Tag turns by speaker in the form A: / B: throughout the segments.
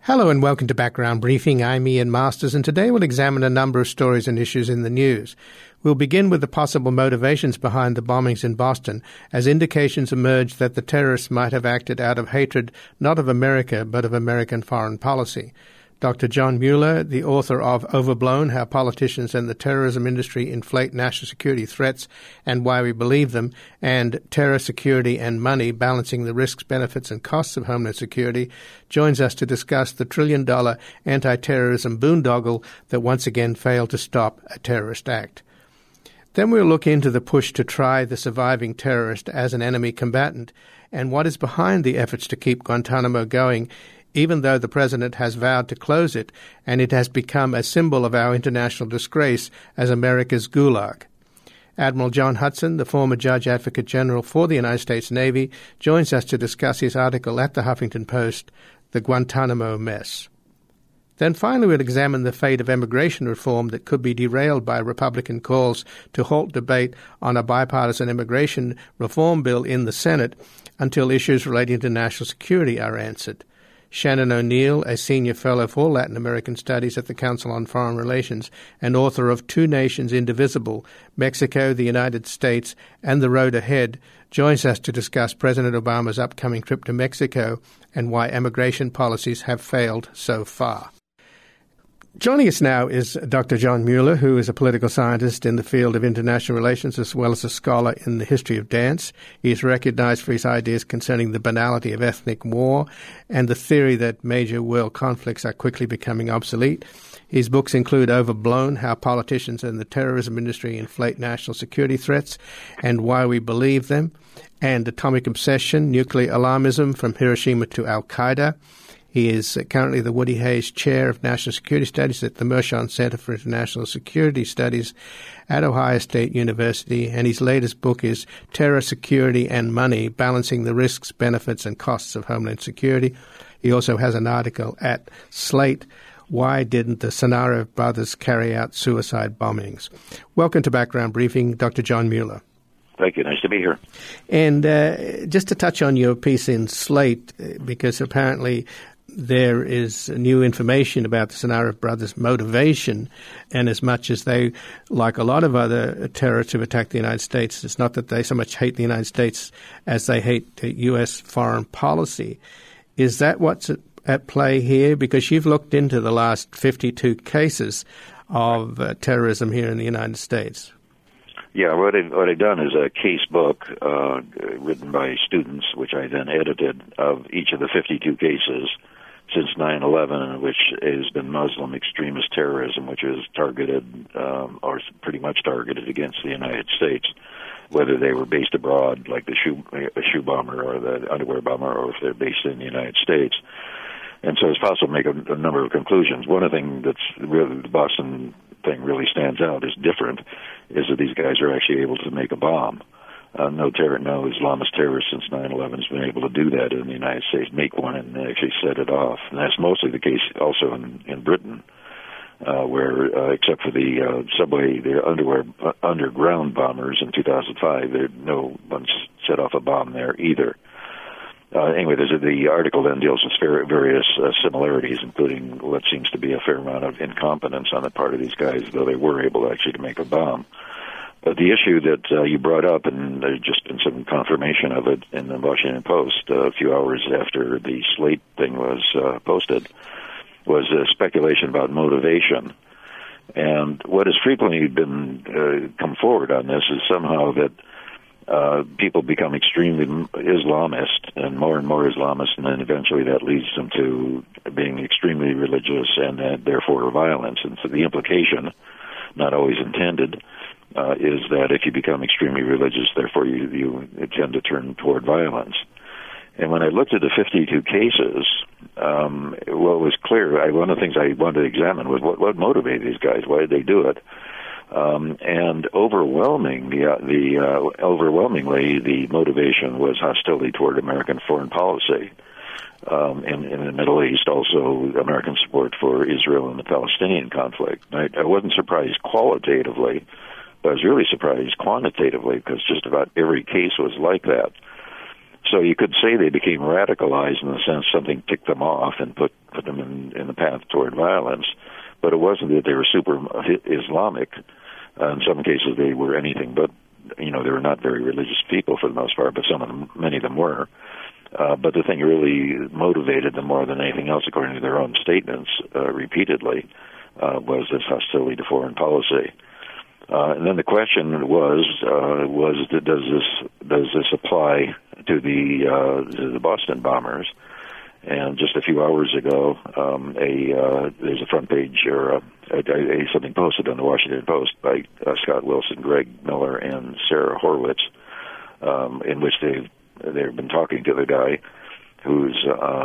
A: Hello and welcome to Background Briefing. I'm Ian Masters, and today we'll examine a number of stories and issues in the news. We'll begin with the possible motivations behind the bombings in Boston, as indications emerge that the terrorists might have acted out of hatred not of America, but of American foreign policy. Dr. John Mueller, the author of Overblown, How Politicians and the Terrorism Industry Inflate National Security Threats and Why We Believe Them, and Terror, Security and Money, Balancing the Risks, Benefits and Costs of Homeland Security, joins us to discuss the trillion-dollar anti-terrorism boondoggle that once again failed to stop a terrorist act. Then we'll look into the push to try the surviving terrorist as an enemy combatant and what is behind the efforts to keep Guantanamo going, even though the president has vowed to close it, and it has become a symbol of our international disgrace as America's gulag. Admiral John Hudson, the former Judge Advocate General for the United States Navy, joins us to discuss his article at the Huffington Post, The Guantanamo Mess. Then finally we'll examine the fate of immigration reform that could be derailed by Republican calls to halt debate on a bipartisan immigration reform bill in the Senate until issues relating to national security are answered. Shannon O'Neill, a senior fellow for Latin American Studies at the Council on Foreign Relations and author of Two Nations Indivisible, Mexico, the United States, and the Road Ahead, joins us to discuss President Obama's upcoming trip to Mexico and why immigration policies have failed so far. Joining us now is Dr. John Mueller, who is a political scientist in the field of international relations as well as a scholar in the history of dance. He is recognized for his ideas concerning the banality of ethnic war and the theory that major world conflicts are quickly becoming obsolete. His books include Overblown, How Politicians and the Terrorism Industry Inflate National Security Threats and Why We Believe Them, and Atomic Obsession, Nuclear Alarmism from Hiroshima to Al-Qaeda. He is currently the Woody Hayes Chair of National Security Studies at the Mershon Center for International Security Studies at Ohio State University, and his latest book is Terror, Security and Money, Balancing the Risks, Benefits and Costs of Homeland Security. He also has an article at Slate, Why Didn't the Tsarnaev Brothers Carry Out Suicide Bombings? Welcome to Background Briefing, Dr. John Mueller.
B: Thank you. Nice to be here.
A: And just to touch on your piece in Slate, because apparently there is new information about the Tsarnaev brothers' motivation, and as much as they, like a lot of other terrorists who attack the United States, it's not that they so much hate the United States as they hate U.S. foreign policy. Is that what's at play here? Because you've looked into the last 52 cases of terrorism here in the United States.
B: Yeah, what I've done is a case book written by students, which I then edited, of each of the 52 cases since 9/11, which has been Muslim extremist terrorism, which is targeted or pretty much targeted against the United States, whether they were based abroad, like the shoe bomber or the underwear bomber, or if they're based in the United States. And so it's possible to make a number of conclusions. One of the things that's really, the Boston thing really stands out, is different, is that these guys are actually able to make a bomb. No Islamist terrorist since 9/11 has been able to do that in the United States, make one and actually set it off. And that's mostly the case also in Britain, where except for the subway, the underground bombers in 2005, no one's set off a bomb there either. Anyway, the article then deals with various similarities, including what seems to be a fair amount of incompetence on the part of these guys, though they were able actually to make a bomb. But the issue that you brought up, and there's just been some confirmation of it in the Washington Post a few hours after the Slate thing was posted, was speculation about motivation. And what has frequently been come forward on this is somehow that people become extremely Islamist and more Islamist, and then eventually that leads them to being extremely religious and therefore violence. And so the implication, not always intended, is that if you become extremely religious, therefore you tend to turn toward violence. And when I looked at the 52 cases, what was clear, one of the things I wanted to examine was what motivated these guys, why did they do it? And overwhelmingly, the motivation was hostility toward American foreign policy. In the Middle East, also American support for Israel and the Palestinian conflict. I wasn't surprised qualitatively, but I was really surprised quantitatively, because just about every case was like that. So you could say they became radicalized in the sense something ticked them off and put them in in the path toward violence. But it wasn't that they were super Islamic. In some cases, they were anything but. They were not very religious people for the most part, but many of them were. But the thing really motivated them more than anything else, according to their own statements, repeatedly, was this hostility to foreign policy. And then the question was does this apply to the Boston bombers? And just a few hours ago, there's a front page or something posted on the Washington Post by Scott Wilson, Greg Miller, and Sarah Horwitz, in which they've been talking to the guy who's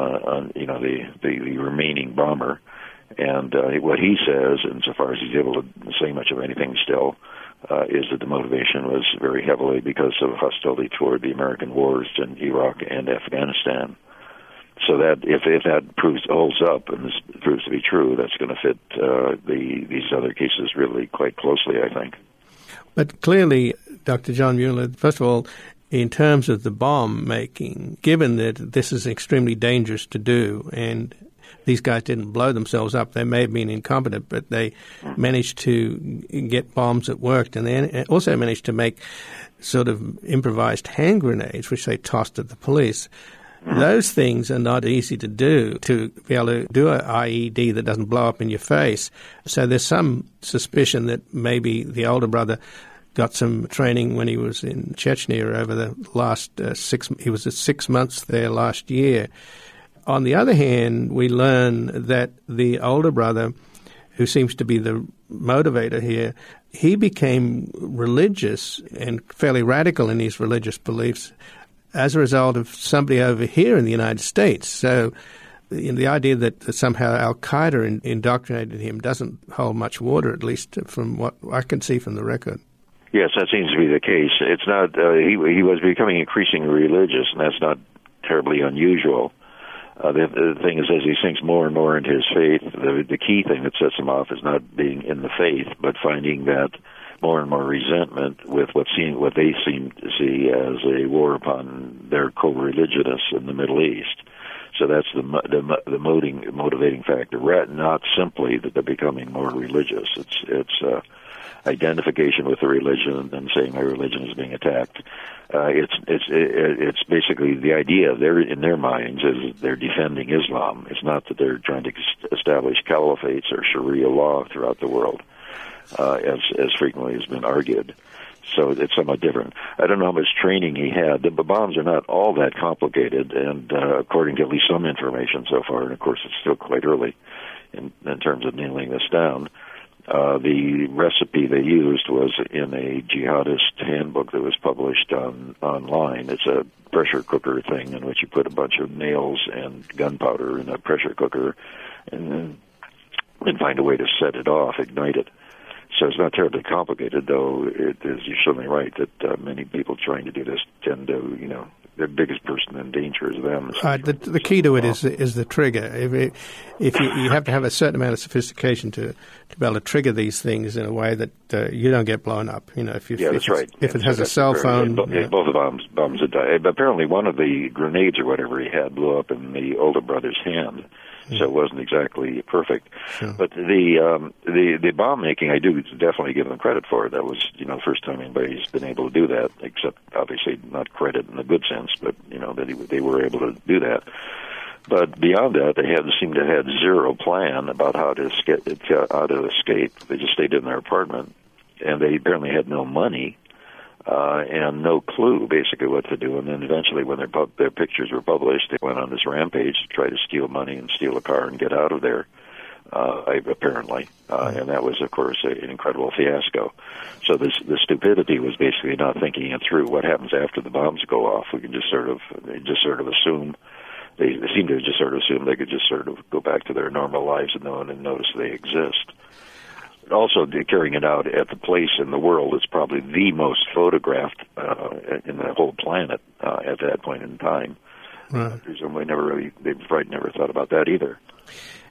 B: the remaining bomber, and what he says, insofar as he's able to say much of anything still, is that the motivation was very heavily because of hostility toward the American wars in Iraq and Afghanistan. So that if that holds up, and this proves to be true, that's going to fit these other cases really quite closely, I think.
A: But clearly, Dr. John Mueller, first of all, in terms of the bomb making, given that this is extremely dangerous to do, and these guys didn't blow themselves up, they may have been incompetent, but they managed to get bombs that worked, and they also managed to make sort of improvised hand grenades, which they tossed at the police. Those things are not easy to do, to be able to do an IED that doesn't blow up in your face. So there's some suspicion that maybe the older brother got some training when he was in Chechnya over the last 6 months there last year. On the other hand, we learn that the older brother, who seems to be the motivator here, he became religious and fairly radical in his religious beliefs as a result of somebody over here in the United States. So the idea that somehow Al-Qaeda indoctrinated him doesn't hold much water, at least from what I can see from the record.
B: Yes, that seems to be the case. It's not. He was becoming increasingly religious, and that's not terribly unusual. The thing is, as he sinks more and more into his faith, the key thing that sets him off is not being in the faith, but finding that more and more resentment with what they seem to see as a war upon their co-religionists in the Middle East. So that's the motivating factor. Not simply that they're becoming more religious. It's identification with the religion and then saying my religion is being attacked. It's basically the idea in their minds is they're defending Islam. It's not that they're trying to establish caliphates or Sharia law throughout the world, as frequently has been argued. So it's somewhat different. I don't know how much training he had. The bombs are not all that complicated, and according to at least some information so far, and of course it's still quite early in terms of nailing this down, the recipe they used was in a jihadist handbook that was published online. It's a pressure cooker thing in which you put a bunch of nails and gunpowder in a pressure cooker and find a way to set it off, ignite it. So it's not terribly complicated, though it is, you're certainly right, that many people trying to do this tend to, the biggest person in danger is them.
A: The key to it is the trigger. If you have to have a certain amount of sophistication to be able to trigger these things in a way that you don't get blown up.
B: That's right.
A: If it has a cell phone.
B: Both the bombs had died. Apparently one of the grenades or whatever he had blew up in the older brother's hand. So it wasn't exactly perfect.
A: Sure.
B: But the bomb making, I do definitely give them credit for. That was, the first time anybody's been able to do that, except obviously not credit in the good sense, but, that they were able to do that. But beyond that, they seemed to have zero plan about how to escape. They just stayed in their apartment, and they apparently had no money. And no clue, basically, what to do. And then eventually, when their pictures were published, they went on this rampage to try to steal money and steal a car and get out of there, apparently. And that was, of course, an incredible fiasco. So the stupidity was basically not thinking it through. What happens after the bombs go off? We can just sort of assume. They seem to just sort of assume they could just sort of go back to their normal lives and no one would notice they exist. Also, carrying it out at the place in the world that's probably the most photographed in the whole planet at that point in time.
A: Right.
B: Presumably, they never thought about that either.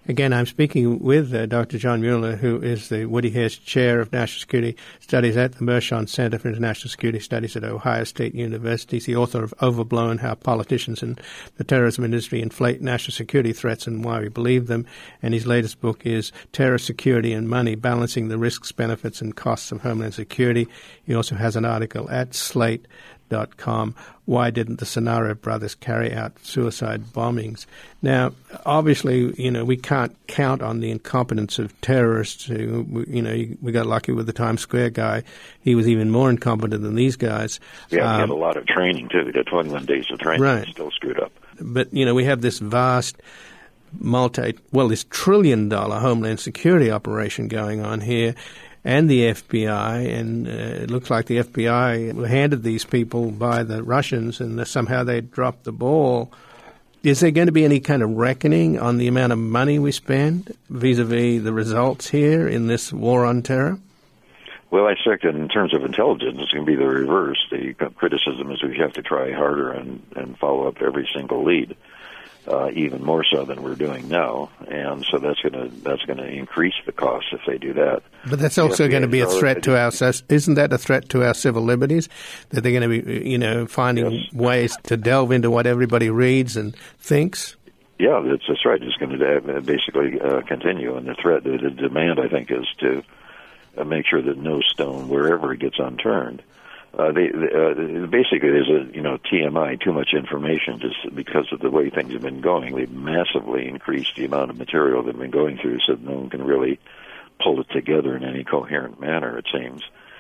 A: Again, I'm speaking with Dr. John Mueller, who is the Woody Hess Chair of National Security Studies at the Mershon Center for International Security Studies at Ohio State University. He's the author of Overblown, How Politicians and the Terrorism Industry Inflate National Security Threats and Why We Believe Them. And his latest book is Terror, Security and Money, Balancing the Risks, Benefits and Costs of Homeland Security. He also has an article at Slate.com, Why Didn't the Scenario Brothers Carry Out Suicide Bombings? Now, obviously, we can't count on the incompetence of terrorists. We got lucky with the Times Square guy. He was even more incompetent than these guys.
B: Yeah, he had a lot of training, too. He had 21 days of training.
A: Right.
B: Still screwed up.
A: But, we have this vast this trillion-dollar Homeland Security operation going on here, and the FBI, and it looks like the FBI handed these people by the Russians, and somehow they dropped the ball. Is there going to be any kind of reckoning on the amount of money we spend vis-a-vis the results here in this war on terror?
B: Well, I expect in terms of intelligence, it's going to be the reverse. The criticism is we have to try harder and follow up every single lead. Even more so than we're doing now, and so that's going to increase the cost if they do that.
A: But that's also going to be a threat to our. Isn't that a threat to our civil liberties? That they're going to be, finding ways to delve into what everybody reads and thinks.
B: Yeah, that's right. It's going to basically continue, and the demand, I think, is to make sure that no stone, wherever it gets unturned. Basically, there's a TMI, too much information, just because of the way things have been going. They've massively increased the amount of material they've been going through, so no one can really pull it together in any coherent manner, it seems.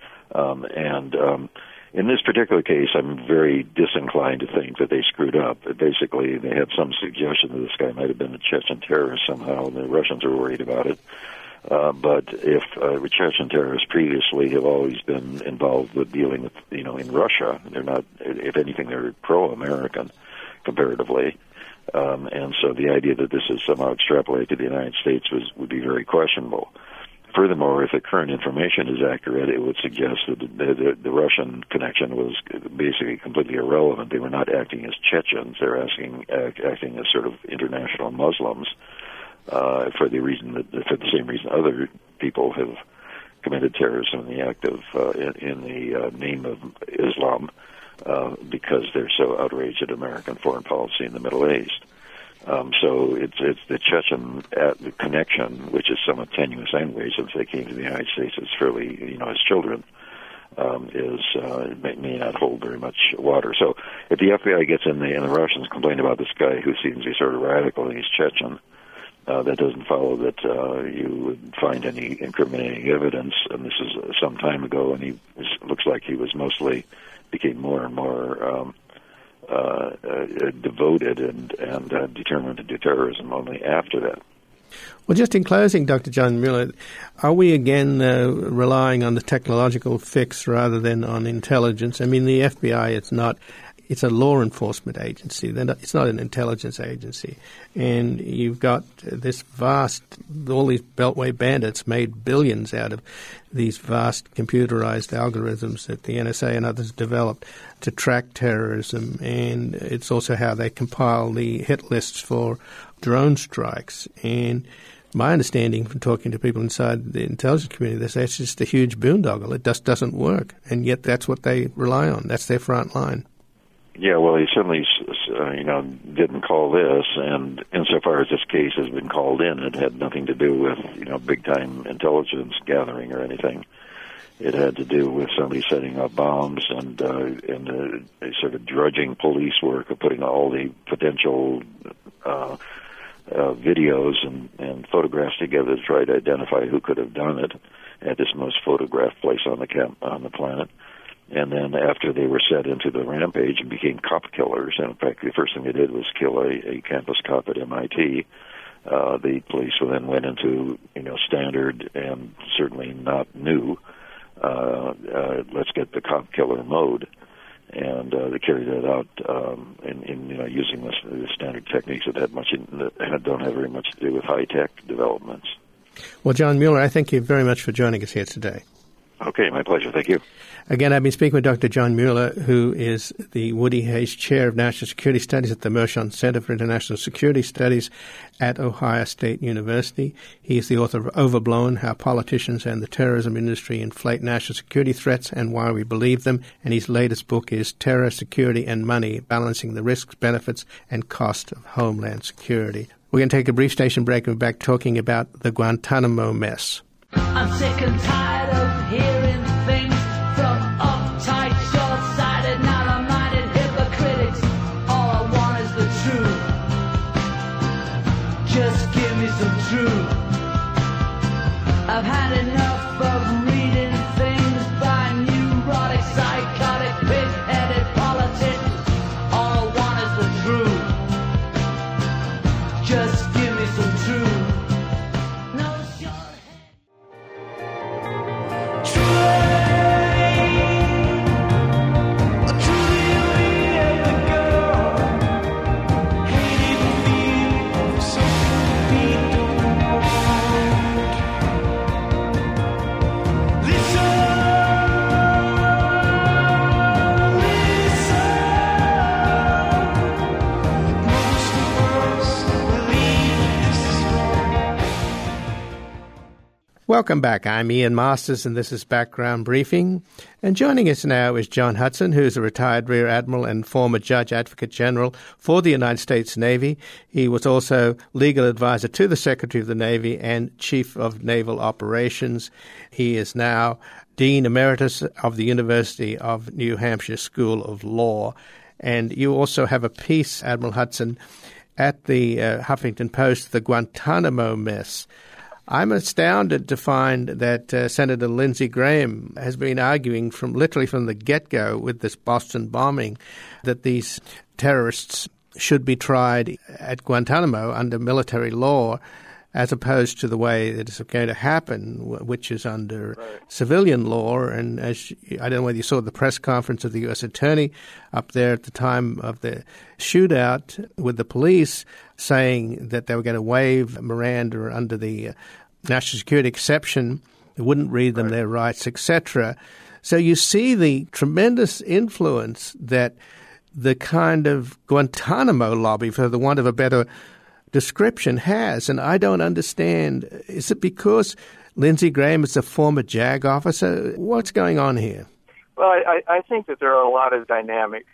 B: In this particular case, I'm very disinclined to think that they screwed up. Basically, they had some suggestion that this guy might have been a Chechen terrorist somehow, and the Russians are worried about it. But if Chechen terrorists previously have always been involved with dealing with, in Russia, they're not, if anything, they're pro-American comparatively. And so the idea that this is somehow extrapolated to the United States would be very questionable. Furthermore, if the current information is accurate, it would suggest that the Russian connection was basically completely irrelevant. They were not acting as Chechens. They're acting as sort of international Muslims. For the same reason other people have committed terrorism in the name of Islam, because they're so outraged at American foreign policy in the Middle East. So it's the Chechen connection, which is somewhat tenuous anyway, since they came to the United States as fairly, as children, may not hold very much water. So if the FBI gets in and the Russians complain about this guy who seems to be sort of radical and he's Chechen, that doesn't follow that you would find any incriminating evidence. And this is some time ago, and looks like he became more and more devoted and determined to do terrorism only after that.
A: Well, just in closing, Dr. John Mueller, are we again relying on the technological fix rather than on intelligence? I mean, the FBI, it's a law enforcement agency. It's not an intelligence agency. And you've got all these Beltway bandits made billions out of these vast computerized algorithms that the NSA and others developed to track terrorism. And it's also how they compile the hit lists for drone strikes. And my understanding from talking to people inside the intelligence community, they say it's just a huge boondoggle. It just doesn't work. And yet that's what they rely on. That's their front line.
B: Yeah, well, he certainly, didn't call this, and insofar as this case has been called in, it had nothing to do with, big-time intelligence gathering or anything. It had to do with somebody setting up bombs and a sort of drudging police work of putting all the potential videos and photographs together to try to identify who could have done it at this most photographed place on the planet. And then after they were set into the rampage and became cop killers, and in fact the first thing they did was kill a campus cop at MIT, the police then went into standard and certainly not new, let's get the cop killer mode, and they carried that out in using the standard techniques that don't have very much to do with high tech developments.
A: Well, John Mueller, I thank you very much for joining us here today.
B: Okay, my pleasure. Thank you.
A: Again, I've been speaking with Dr. John Mueller, who is the Woody Hayes Chair of National Security Studies at the Mershon Center for International Security Studies at Ohio State University. He is the author of Overblown, How Politicians and the Terrorism Industry Inflate National Security Threats and Why We Believe Them. And his latest book is Terror, Security, and Money, Balancing the Risks, Benefits, and Cost of Homeland Security. We're going to take a brief station break and we're back talking about the Guantanamo mess.
C: I'm sick and tired of hearing things from uptight, short-sighted, narrow-minded hypocrites. All I want is the truth. Just give me some truth. I've had enough of reading things by neurotic, psychotic, pig-headed politicians. All I want is the truth. Just give me some truth.
A: Welcome back. I'm Ian Masters, and this is Background Briefing. And joining us now is John Hudson, who is a retired Rear Admiral and former Judge Advocate General for the United States Navy. He was also legal advisor to the Secretary of the Navy and Chief of Naval Operations. He is now Dean Emeritus of the University of New Hampshire School of Law. And you also have a piece, Admiral Hudson, at the Huffington Post, The Guantanamo Mess. I'm astounded to find that Senator Lindsey Graham has been arguing literally from the get-go with this Boston bombing that these terrorists should be tried at Guantanamo under military law as opposed to the way that it's going to happen, which is under civilian law. And I don't know whether you saw the press conference of the U.S. Attorney up there at the time of the shootout with the police saying that they were going to waive Miranda under the national security exception. It wouldn't read them their rights, etc. So you see the tremendous influence that the kind of Guantanamo lobby, for the want of a better description, has. And I don't understand. Is it because Lindsey Graham is a former JAG officer? What's going on here?
D: Well, I think that there are a lot of dynamics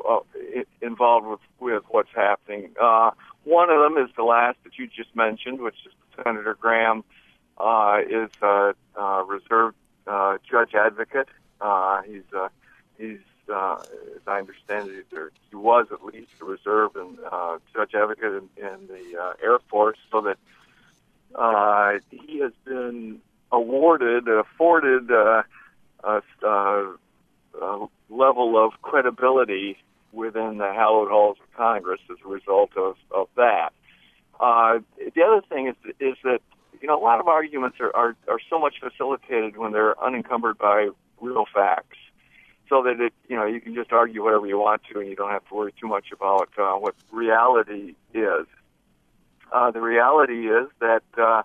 D: involved with what's happening. One of them is the last that you just mentioned, which is Senator Graham is a reserve judge advocate. He's as I understand it, he was at least a reserve and judge advocate in the Air Force, so that he has been afforded a level of credibility within the hallowed halls of Congress as a result of that. The other thing is that, you know, a lot of arguments are so much facilitated when they're unencumbered by real facts, so that you can just argue whatever you want to, and you don't have to worry too much about what reality is. The reality is that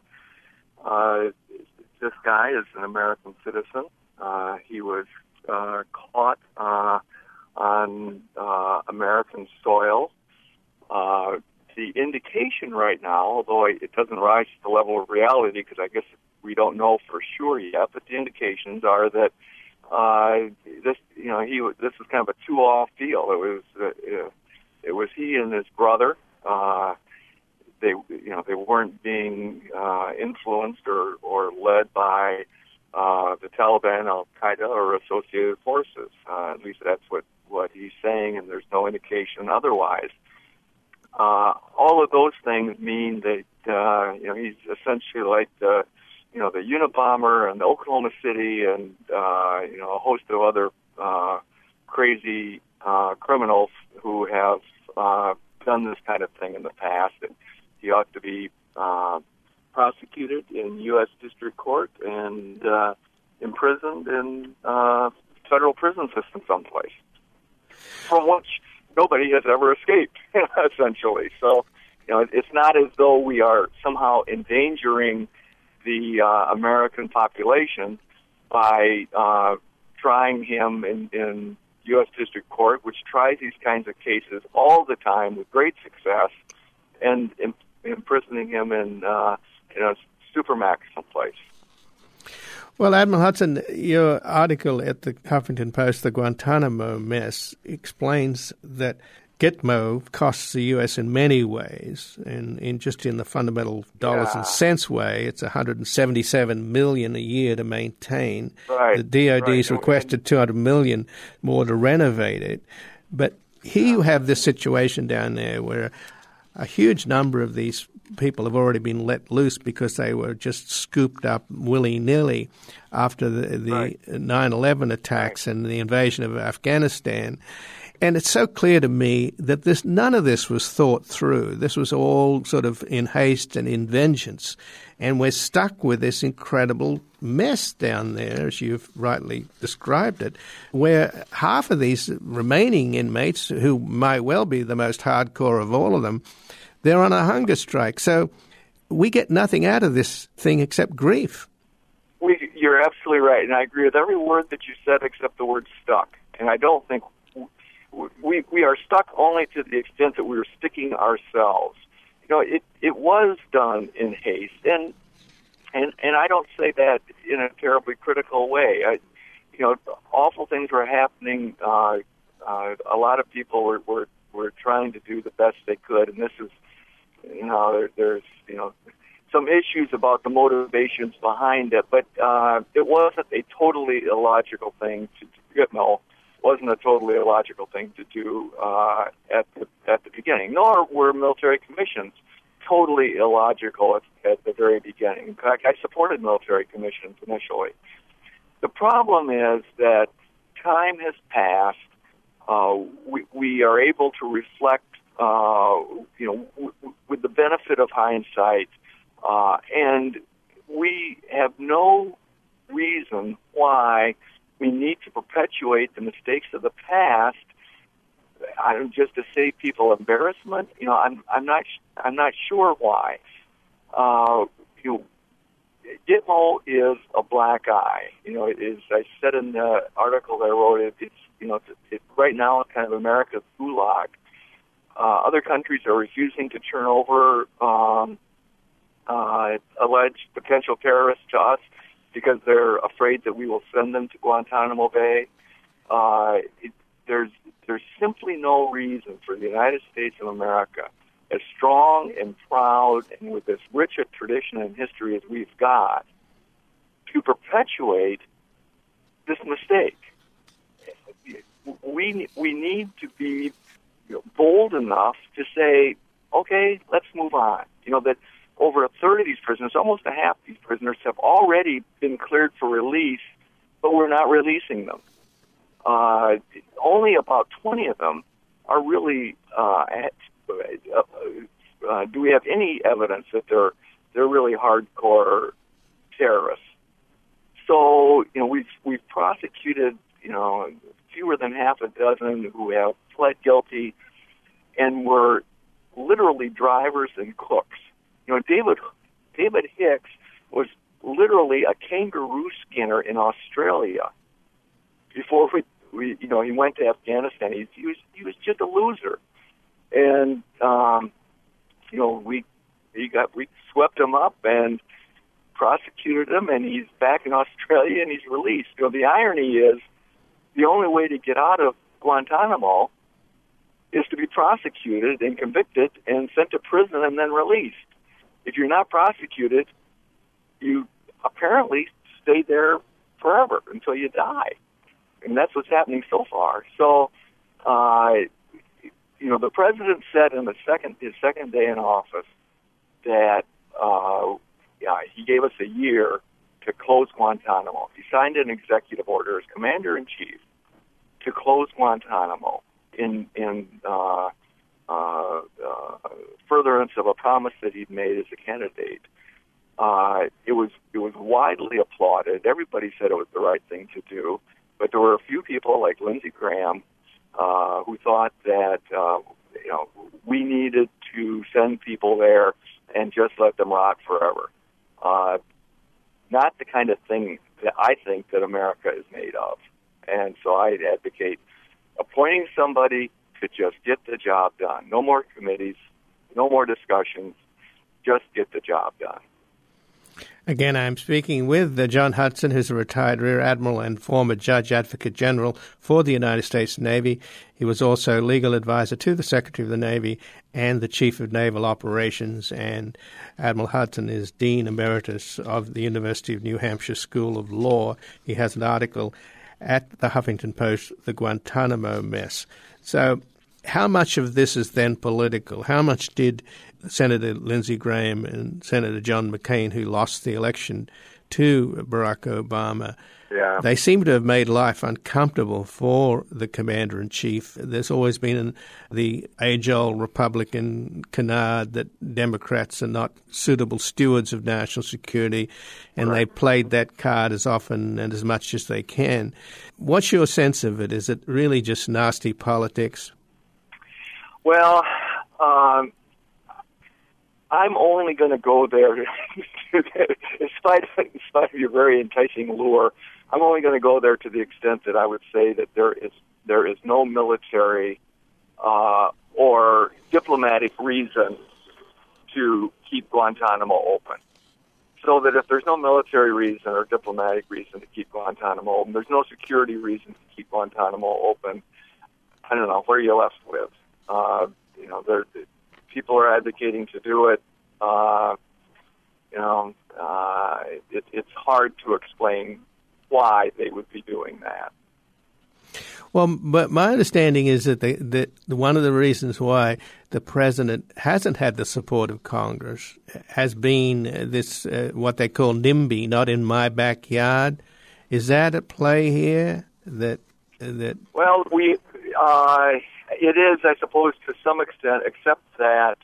D: this guy is an American citizen. He was caught on American soil. The indication right now, although it doesn't rise to the level of reality, because I guess we don't know for sure yet, but the indications are that this was kind of a two-off deal. It was he and his brother. They weren't being influenced or led by the Taliban, Al Qaeda, or associated forces. At least that's what he's saying, and there's no indication otherwise. All of those things mean that he's essentially like the Unabomber and the Oklahoma City and a host of other crazy criminals who have done this kind of thing in the past. And he ought to be prosecuted in U.S. District Court and imprisoned in federal prison system someplace, from which nobody has ever escaped, essentially. So, it's not as though we are somehow endangering the American population. by trying him in U.S. District Court, which tries these kinds of cases all the time with great success, and imprisoning him in a supermax someplace.
A: Well, Admiral Hudson, your article at the Huffington Post, The Guantanamo Mess, explains that Gitmo costs the U.S. in many ways, and in the fundamental dollars and cents way, it's $177 million a year to maintain.
D: Right.
A: The DoD's requested $200 million more to renovate it. But here you have this situation down there where a huge number of these people have already been let loose because they were just scooped up willy-nilly after the 9/11 attacks and the invasion of Afghanistan. And it's so clear to me that none of this was thought through. This was all sort of in haste and in vengeance. And we're stuck with this incredible mess down there, as you've rightly described it, where half of these remaining inmates, who might well be the most hardcore of all of them, they're on a hunger strike. So we get nothing out of this thing except grief.
D: You're absolutely right, and I agree with every word that you said except the word stuck. And I don't think we are stuck only to the extent that we were sticking ourselves. It was done in haste, and I don't say that in a terribly critical way. Awful things were happening. A lot of people were trying to do the best they could, and this is, there's some issues about the motivations behind it, but it wasn't a totally illogical thing to do. Wasn't a totally illogical thing to do at the beginning, nor were military commissions totally illogical at the very beginning. In fact, I supported military commissions initially. The problem is that time has passed. We are able to reflect, with the benefit of hindsight, and we have no reason why we need to perpetuate the mistakes of the past, just to save people embarrassment. I'm not sure why. Gitmo is a black eye. It is. I said in the article that I wrote, it's right now it's kind of America's gulag. Other countries are refusing to turn over alleged potential terrorists to us because they're afraid that we will send them to Guantanamo Bay. There's simply no reason for the United States of America, as strong and proud and with as rich a tradition and history as we've got, to perpetuate this mistake. We need to be bold enough to say, okay, let's move on. That over a third of these prisoners, almost a half of these prisoners, have already been cleared for release, but we're not releasing them. Only about 20 of them are really, do we have any evidence that they're really hardcore terrorists? So, we've prosecuted, fewer than half a dozen who have pled guilty and were literally drivers and cooks. David Hicks was literally a kangaroo skinner in Australia before he went to Afghanistan. He was just a loser, and we swept him up and prosecuted him, and he's back in Australia and he's released. The irony is, the only way to get out of Guantanamo is to be prosecuted and convicted and sent to prison and then released. If you're not prosecuted, you apparently stay there forever until you die. And that's what's happening so far. So, the president said in his second day in office that he gave us a year to close Guantanamo. He signed an executive order as commander-in-chief to close Guantanamo in furtherance of a promise that he'd made as a candidate. It was widely applauded. Everybody said it was the right thing to do, but there were a few people like Lindsey Graham who thought that we needed to send people there and just let them rot forever. Not the kind of thing that I think that America is made of. And so I advocate appointing somebody to just get the job done. No more committees, no more discussions, just get the job done.
A: Again, I'm speaking with John Hudson, who's a retired Rear Admiral and former Judge Advocate General for the United States Navy. He was also legal advisor to the Secretary of the Navy and the Chief of Naval Operations. And Admiral Hudson is Dean Emeritus of the University of New Hampshire School of Law. He has an article at the Huffington Post, The Guantanamo Mess. So how much of this is then political? How much did Senator Lindsey Graham and Senator John McCain, who lost the election to Barack Obama, they seem to have made life uncomfortable for the commander-in-chief. There's always been the age-old Republican canard that Democrats are not suitable stewards of national security, and they played that card as often and as much as they can. What's your sense of it? Is it really just nasty politics?
D: Well, I'm only going to go there, in spite of your very enticing lure, I'm only going to go there to the extent that I would say that there is no military or diplomatic reason to keep Guantanamo open. So that if there's no military reason or diplomatic reason to keep Guantanamo open, there's no security reason to keep Guantanamo open, I don't know, where are you left with? People are advocating to do it. It's hard to explain why they would be doing that.
A: Well, but my understanding is that one of the reasons why the president hasn't had the support of Congress has been this what they call NIMBY, not in my backyard. Is that at play here? Well,
D: it is, I suppose, to some extent, except that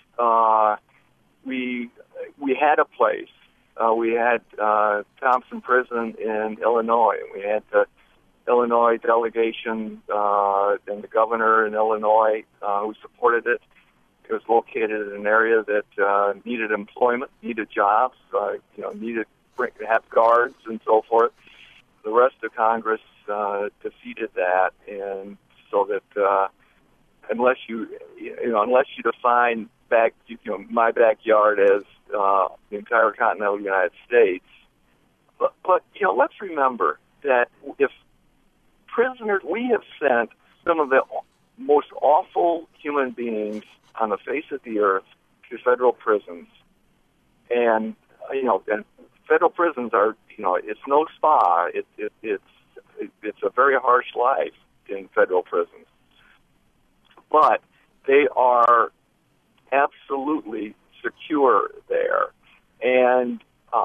D: we had a place. We had Thompson Prison in Illinois, and we had the Illinois delegation and the governor in Illinois who supported it. It was located in an area that needed employment, needed jobs, needed to have guards and so forth. The rest of Congress defeated that, and so that unless you define my backyard as the entire continental United States, but let's remember that if prisoners, we have sent some of the most awful human beings on the face of the earth to federal prisons, and federal prisons are, it's no spa. It's a very harsh life in federal prisons, but they are absolutely secure there. And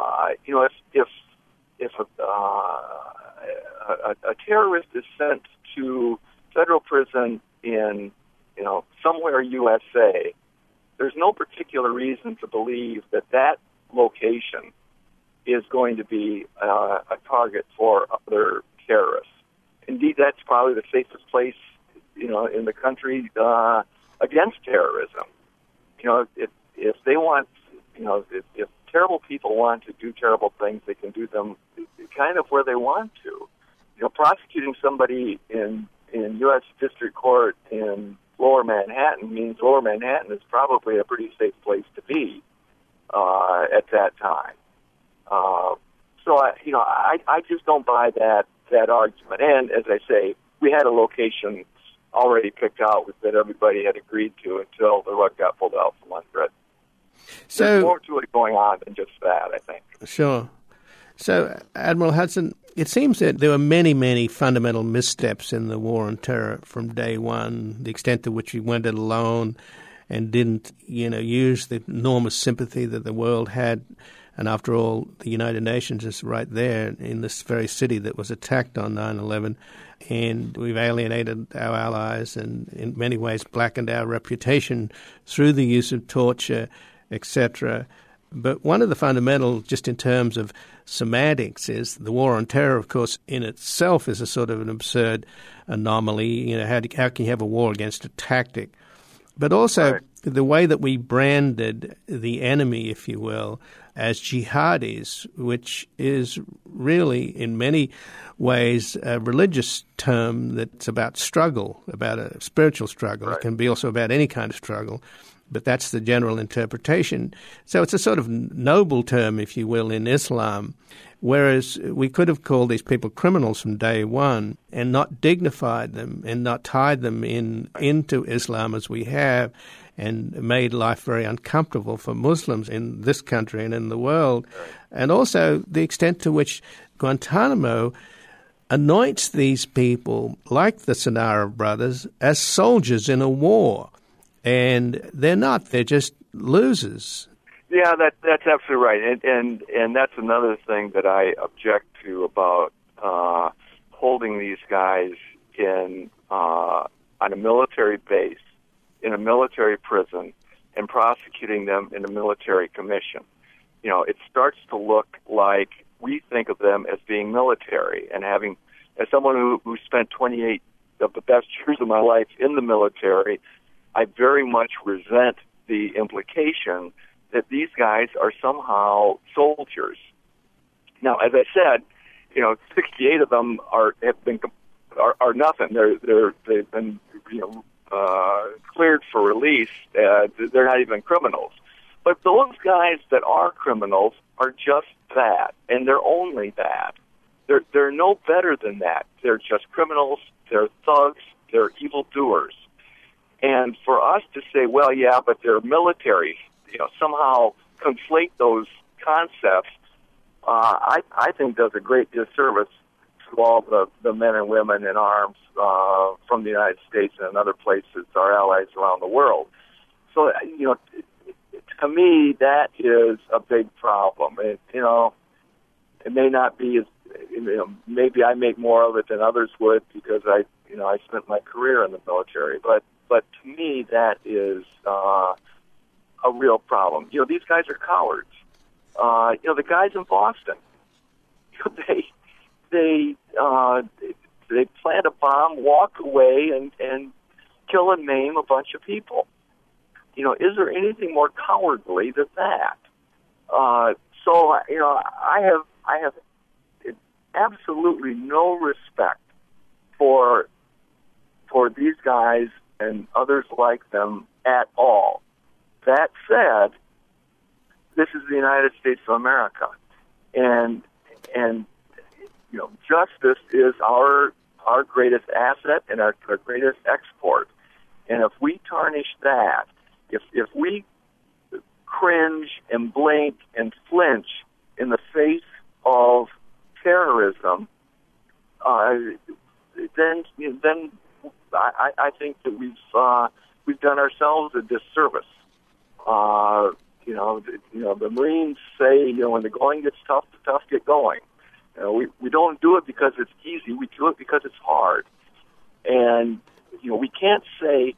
D: if a terrorist is sent to federal prison in somewhere USA, there's no particular reason to believe that location is going to be a target for other terrorists. Indeed, that's probably the safest place, in the country against terrorism. If they want, if terrible people want to do terrible things, they can do them kind of where they want to. Prosecuting somebody in U.S. District Court in Lower Manhattan means Lower Manhattan is probably a pretty safe place to be at that time. So I just don't buy that argument. And as I say, we had a location already picked out that everybody had agreed to until the rug got pulled out from under it. So there's more to it going on than just that, I think.
A: Sure. So, Admiral Hudson, it seems that there were many, many fundamental missteps in the war on terror from day one, the extent to which we went it alone and didn't, use the enormous sympathy that the world had. And after all, the United Nations is right there in this very city that was attacked on 9/11. And we've alienated our allies and in many ways blackened our reputation through the use of torture, etc. But one of the fundamental, just in terms of semantics, is the war on terror, of course, in itself is a sort of an absurd anomaly. How can you have a war against a tactic? But also the way that we branded the enemy, if you will, as jihadis, which is really, in many ways, a religious term that's about struggle, about a spiritual struggle.
D: Right.
A: It can be also about any kind of struggle, but that's the general interpretation. So it's a sort of noble term, if you will, in Islam, whereas we could have called these people criminals from day one and not dignified them and not tied them into Islam as we have, and made life very uncomfortable for Muslims in this country and in the world. And also the extent to which Guantanamo anoints these people, like the Sanara brothers, as soldiers in a war. And they're not. They're just losers.
D: Yeah, that's absolutely right. And that's another thing that I object to about holding these guys in on a military base, in a military prison, and prosecuting them in a military commission. You know, it starts to look like we think of them as being military, and having, as someone who spent 28 of the best years of my life in the military, I very much resent the implication that these guys are somehow soldiers. Now, as I said, 68 of them are nothing. They've been cleared for release. They're not even criminals. But those guys that are criminals are just that, and they're only that. They're no better than that. They're just criminals. They're thugs. They're evildoers. And for us to say, well, yeah, but they're military, somehow conflate those concepts, I think does a great disservice to all the men and women in arms from the United States and other places, our allies around the world. So, to me, that is a big problem. It may not be as, maybe I make more of it than others would because I spent my career in the military. But to me, that is a real problem. These guys are cowards. The guys in Boston, they plant a bomb, walk away, and kill and maim a bunch of people. Is there anything more cowardly than that? So I have absolutely no respect for these guys and others like them at all. That said, this is the United States of America, and justice is our greatest asset and our greatest export. And if we tarnish that, if we cringe and blink and flinch in the face of terrorism, then I think that we've done ourselves a disservice. The Marines say, when the going gets tough, the tough get going. We don't do it because it's easy. We do it because it's hard. And we can't say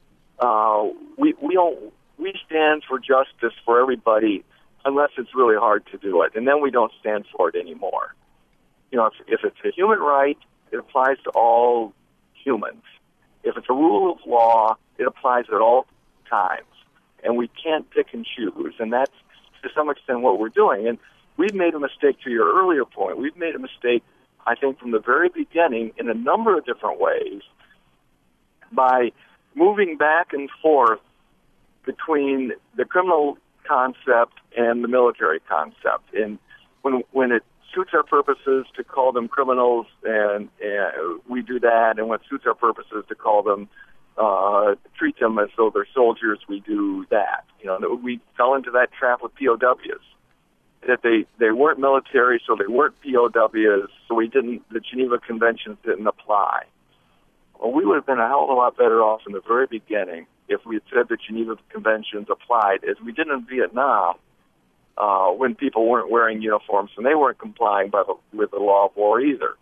D: we stand for justice for everybody unless it's really hard to do it, and then we don't stand for it anymore. If it's a human right, it applies to all humans. If it's a rule of law, it applies at all times, and we can't pick and choose, and that's to some extent what we're doing. And we've made a mistake, to your earlier point. We've made a mistake, I think, from the very beginning in a number of different ways by moving back and forth between the criminal concept and the military concept. And when it suits our purposes to call them criminals, and we do that, and when it suits our purposes to call them, treat them as though they're soldiers, we do that. We fell into that trap with POWs. That they weren't military, so they weren't POWs, so the Geneva Conventions didn't apply. Well, we would have been a hell of a lot better off in the very beginning if we had said the Geneva Conventions applied, as we did in Vietnam, when people weren't wearing uniforms and they weren't complying with the law of war either.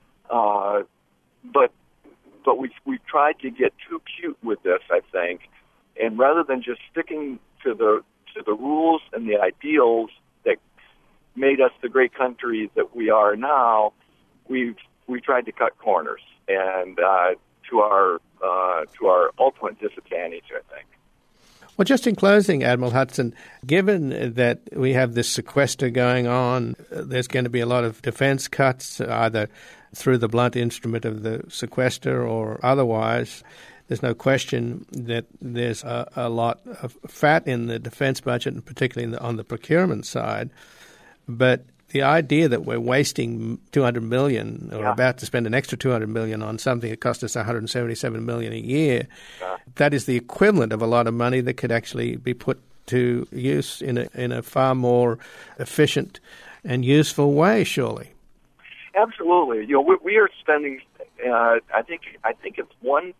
D: But we've tried to get too cute with this, I think, and rather than just sticking to the rules and the ideals that made us the great country that we are now, we tried to cut corners, and to our ultimate disadvantage, I think.
A: Well, just in closing, Admiral Hudson, given that we have this sequester going on, there's going to be a lot of defense cuts, either through the blunt instrument of the sequester or otherwise. There's no question that there's a lot of fat in the defense budget, and particularly on the procurement side. But the idea that we're wasting $200 million or about to spend an extra $200 million on something that cost us $177 million a year, that is the equivalent of a lot of money that could actually be put to use in a far more efficient and useful way, surely.
D: Absolutely. We are spending, I think it's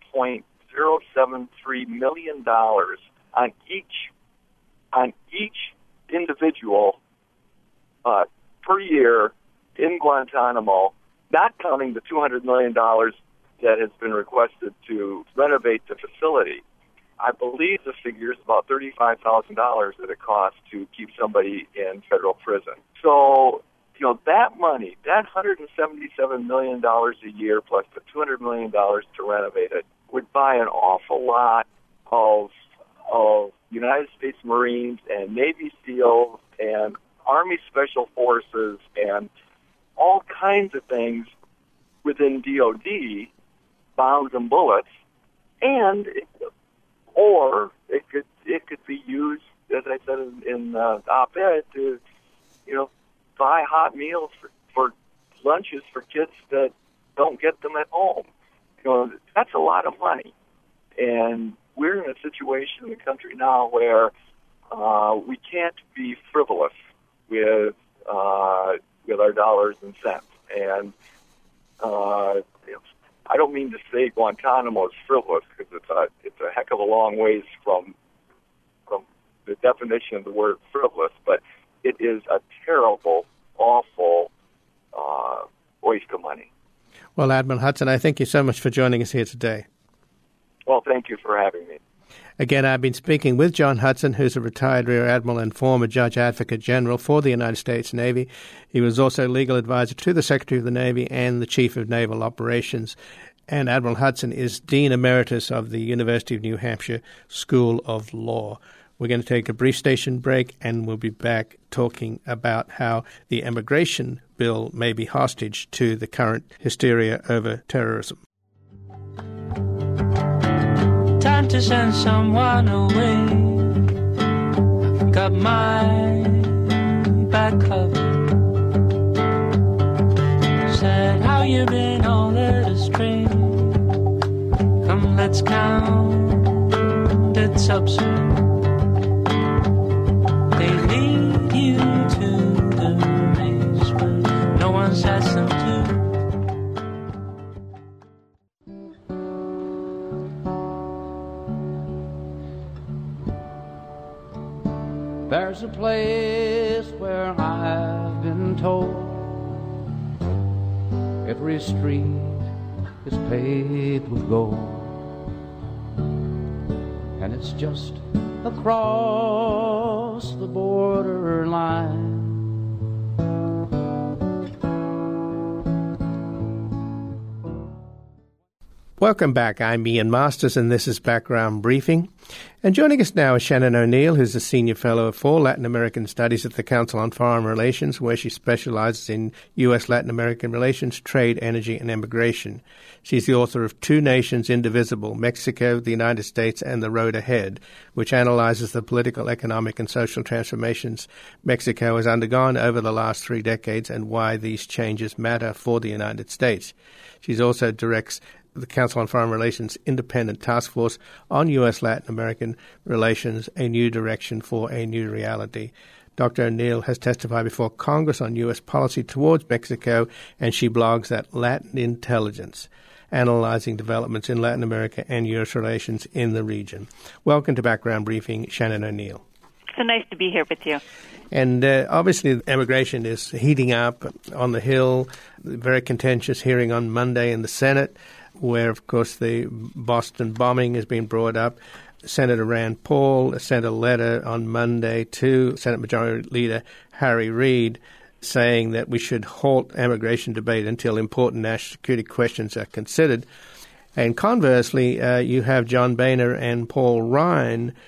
D: $1.073 million on each individual per year in Guantanamo, not counting the $200 million that has been requested to renovate the facility. I believe the figure is about $35,000 that it costs to keep somebody in federal prison. So, that money, that $177 million a year plus the $200 million to renovate it, would buy an awful lot of United States Marines and Navy SEALs and Army Special Forces and all kinds of things within DOD, bombs and bullets, or it could be used, as I said in the op-ed, to buy hot meals for lunches for kids that don't get them at home. That's a lot of money, and we're in a situation in the country now where we can't be frivolous with our dollars and cents. And I don't mean to say Guantanamo is frivolous, because it's a heck of a long ways from the definition of the word frivolous, but it is a terrible, awful waste of money.
A: Well, Admiral Hudson, I thank you so much for joining us here today.
D: Well, thank you for having me.
A: Again, I've been speaking with John Hudson, who's a retired Rear Admiral and former Judge Advocate General for the United States Navy. He was also legal advisor to the Secretary of the Navy and the Chief of Naval Operations. And Admiral Hudson is Dean Emeritus of the University of New Hampshire School of Law. We're going to take a brief station break, and we'll be back talking about how the immigration bill may be hostage to the current hysteria over terrorism.
C: Time to send someone away. Got my back covered. Said, how you been all led astray? Come, let's count it's absurd. They lead you to the maze where no one's asked them to.
E: There's a place where I've been told every street is paved with gold, and it's just across the border line.
A: Welcome back. I'm Ian Masters, and this is Background Briefing. And joining us now is Shannon O'Neill, who's a Senior Fellow for Latin American Studies at the Council on Foreign Relations, where she specializes in U.S.-Latin American relations, trade, energy, and immigration. She's the author of Two Nations Indivisible, Mexico, the United States, and the Road Ahead, which analyzes the political, economic, and social transformations Mexico has undergone over the last 3 decades and why these changes matter for the United States. She also directs the Council on Foreign Relations Independent Task Force on U.S.-Latin American Relations, A New Direction for a New Reality. Dr. O'Neill has testified before Congress on U.S. policy towards Mexico, and she blogs at Latin Intelligence, analyzing developments in Latin America and U.S. relations in the region. Welcome to Background Briefing, Shannon O'Neill.
F: So nice to be here with you.
A: And obviously immigration is heating up on the Hill. Very contentious hearing on Monday in the Senate, where, of course, the Boston bombing has been brought up. Senator Rand Paul sent a letter on Monday to Senate Majority Leader Harry Reid saying that we should halt immigration debate until important national security questions are considered. And conversely, you have John Boehner and Paul Ryan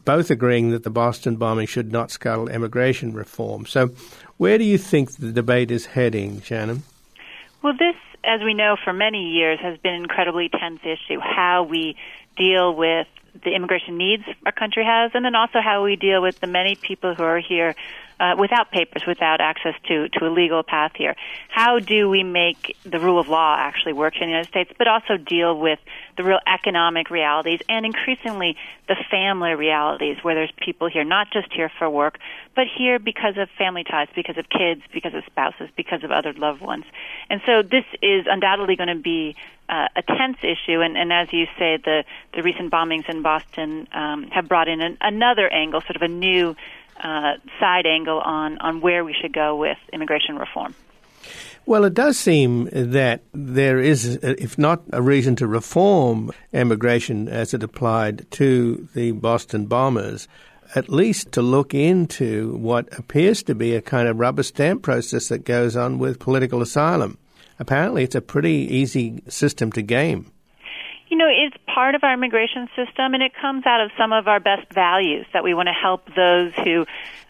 A: both agreeing that the Boston bombing should not scuttle immigration reform. So where do you think the debate is heading, Shannon?
F: Well, this, as we know, for many years has been an incredibly tense issue, how we deal with the immigration needs our country has, and then also how we deal with the many people who are here without papers, without access to a legal path here. How do we make the rule of law actually work in the United States, but also deal with the real economic realities and increasingly the family realities where there's people here, not just here for work, but here because of family ties, because of kids, because of spouses, because of other loved ones. And so this is undoubtedly going to be a tense issue, and as you say, the recent bombings in Boston have brought in another angle, sort of a new side angle on where we should go with immigration reform.
A: Well, it does seem that there is, if not a reason to reform immigration as it applied to the Boston bombers, at least to look into what appears to be a kind of rubber stamp process that goes on with political asylum. Apparently, it's a pretty easy system to game.
F: You know, it's part of our immigration system, and it comes out of some of our best values, that we want to help those who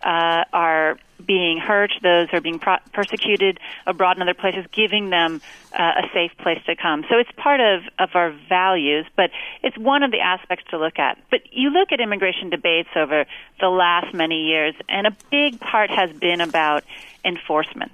F: are being hurt, those who are being persecuted abroad and other places, giving them a safe place to come. So it's part of our values, but it's one of the aspects to look at. But you look at immigration debates over the last many years, and a big part has been about enforcement.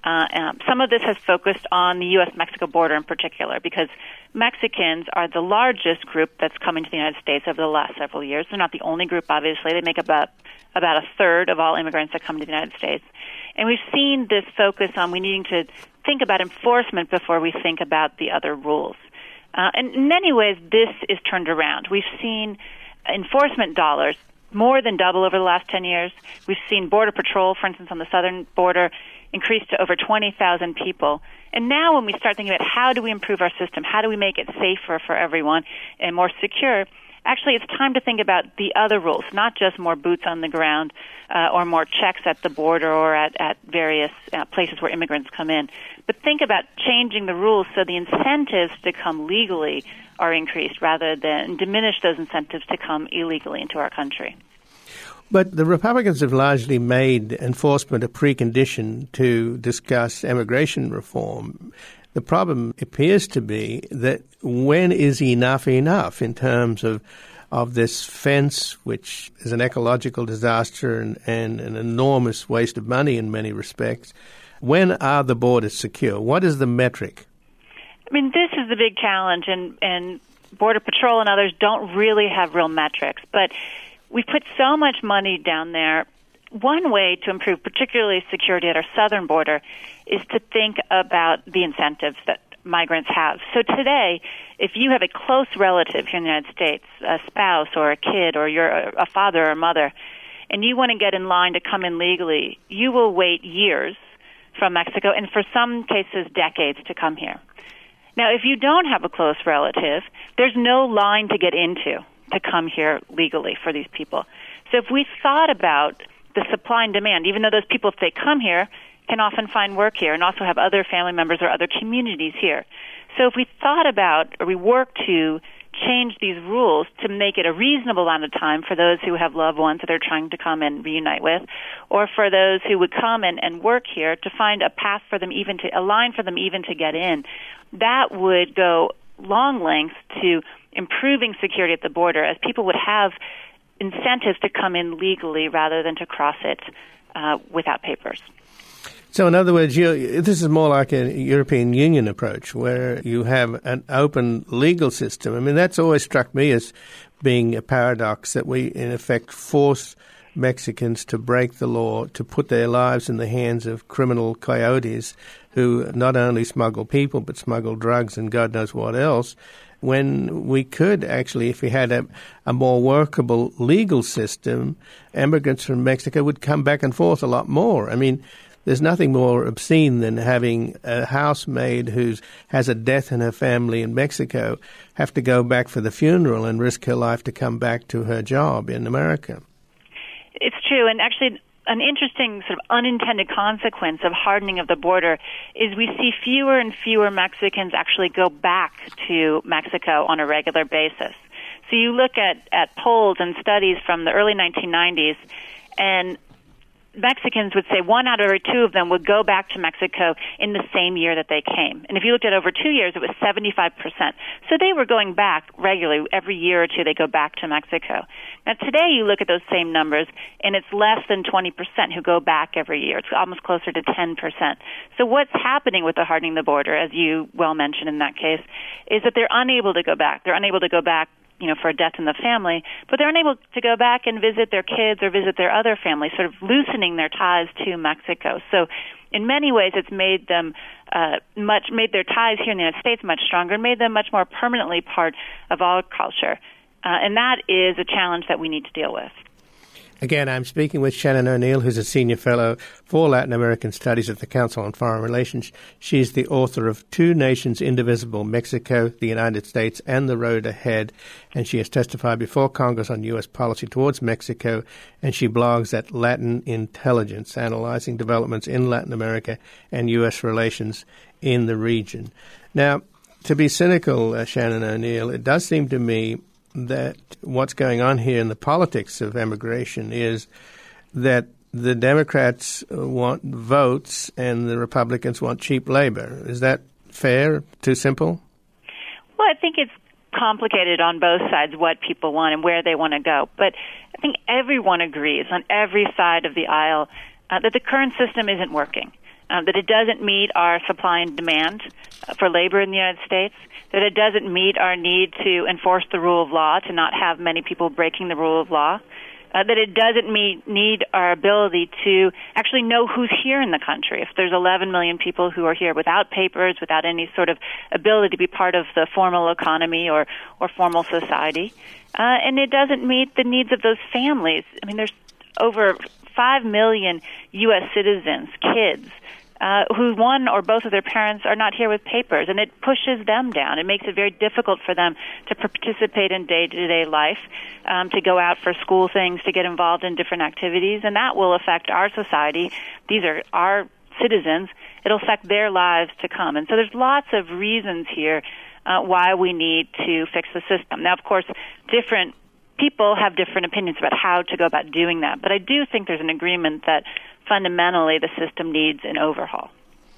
F: Some of this has focused on the U.S.-Mexico border in particular, because Mexicans are the largest group that's come into the United States over the last several years. They're not the only group, obviously. They make about a third of all immigrants that come to the United States. And we've seen this focus on we needing to think about enforcement before we think about the other rules. And in many ways, this is turned around. We've seen enforcement dollars more than double over the last 10 years. We've seen Border Patrol, for instance, on the southern border, increase to over 20,000 people. And now when we start thinking about how do we improve our system, how do we make it safer for everyone and more secure, actually it's time to think about the other rules, not just more boots on the ground or more checks at the border or at various places where immigrants come in, but think about changing the rules so the incentives to come legally are increased rather than diminish those incentives to come illegally into our country.
A: But the Republicans have largely made enforcement a precondition to discuss immigration reform. The problem appears to be that when is enough in terms of this fence, which is an ecological disaster and an enormous waste of money in many respects? When are the borders secure? What is the metric?
F: I mean, this is the big challenge, and Border Patrol and others don't really have real metrics, but we've put so much money down there. One way to improve particularly security at our southern border is to think about the incentives that migrants have. So today, if you have a close relative here in the United States, a spouse or a kid or you're a father or a mother, and you want to get in line to come in legally, you will wait years from Mexico and for some cases decades to come here. Now, if you don't have a close relative, there's no line to get into to come here legally for these people. So if we thought about the supply and demand, even though those people, if they come here, can often find work here and also have other family members or other communities here. So if we thought about or we worked to change these rules to make it a reasonable amount of time for those who have loved ones that they're trying to come and reunite with, or for those who would come and work here, to find a path for them, even to a line for them even to get in, that would go long lengths to improving security at the border, as people would have incentives to come in legally rather than to cross it without papers.
A: So in other words, this is more like a European Union approach where you have an open legal system. I mean, that's always struck me as being a paradox, that we, in effect, force Mexicans to break the law, to put their lives in the hands of criminal coyotes who not only smuggle people but smuggle drugs and God knows what else, when we could actually, if we had a more workable legal system, immigrants from Mexico would come back and forth a lot more. I mean, there's nothing more obscene than having a housemaid who has a death in her family in Mexico have to go back for the funeral and risk her life to come back to her job in America.
F: It's true, and actually an interesting sort of unintended consequence of hardening of the border is we see fewer and fewer Mexicans actually go back to Mexico on a regular basis. So you look at polls and studies from the early 1990s, and Mexicans would say 1 out of every 2 of them would go back to Mexico in the same year that they came. And if you looked at over 2 years, it was 75%. So they were going back regularly. Every year or two, they go back to Mexico. Now, today, you look at those same numbers, and it's less than 20% who go back every year. It's almost closer to 10%. So what's happening with the hardening the border, as you well mentioned in that case, is that they're unable to go back. They're unable to go back for a death in the family, but they're unable to go back and visit their kids or visit their other families, sort of loosening their ties to Mexico. So in many ways, it's made them made their ties here in the United States much stronger and made them much more permanently part of our culture. And that is a challenge that we need to deal with.
A: Again, I'm speaking with Shannon O'Neill, who's a senior fellow for Latin American Studies at the Council on Foreign Relations. She's the author of Two Nations Indivisible, Mexico, the United States, and the Road Ahead. And she has testified before Congress on U.S. policy towards Mexico. And she blogs at Latin Intelligence, analyzing developments in Latin America and U.S. relations in the region. Now, to be cynical, Shannon O'Neill, it does seem to me that what's going on here in the politics of immigration is that the Democrats want votes and the Republicans want cheap labor. Is that fair? Too simple?
F: Well, I think it's complicated on both sides what people want and where they want to go. But I think everyone agrees on every side of the aisle that the current system isn't working, that it doesn't meet our supply and demand for labor in the United States, that it doesn't meet our need to enforce the rule of law, to not have many people breaking the rule of law, that it doesn't need our ability to actually know who's here in the country. If there's 11 million people who are here without papers, without any sort of ability to be part of the formal economy or formal society, and it doesn't meet the needs of those families. I mean, there's over 5 million U.S. citizens, kids, who one or both of their parents are not here with papers, and it pushes them down. It makes it very difficult for them to participate in day-to-day life, to go out for school things, to get involved in different activities, and that will affect our society. These are our citizens. It'll affect their lives to come. And so there's lots of reasons here why we need to fix the system. Now, of course, different people have different opinions about how to go about doing that, but I do think there's an agreement that fundamentally the system needs an overhaul.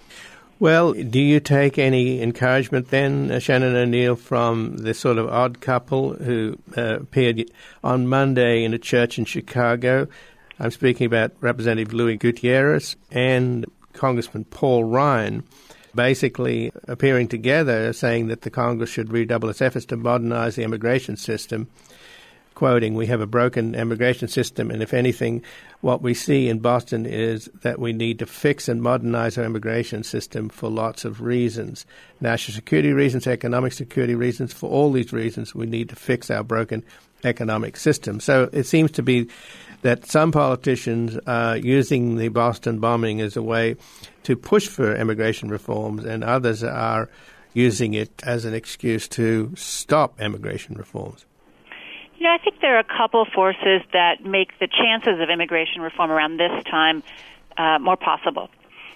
A: Well, do you take any encouragement then, Shannon O'Neill, from this sort of odd couple who appeared on Monday in a church in Chicago? I'm speaking about Representative Luis Gutierrez and Congressman Paul Ryan, basically appearing together saying that the Congress should redouble its efforts to modernize the immigration system. Quoting, "We have a broken immigration system, and if anything, what we see in Boston is that we need to fix and modernize our immigration system for lots of reasons. National security reasons, economic security reasons. For all these reasons, we need to fix our broken economic system." So it seems to be that some politicians are using the Boston bombing as a way to push for immigration reforms, and others are using it as an excuse to stop immigration reforms.
F: I think there are a couple forces that make the chances of immigration reform around this time more possible.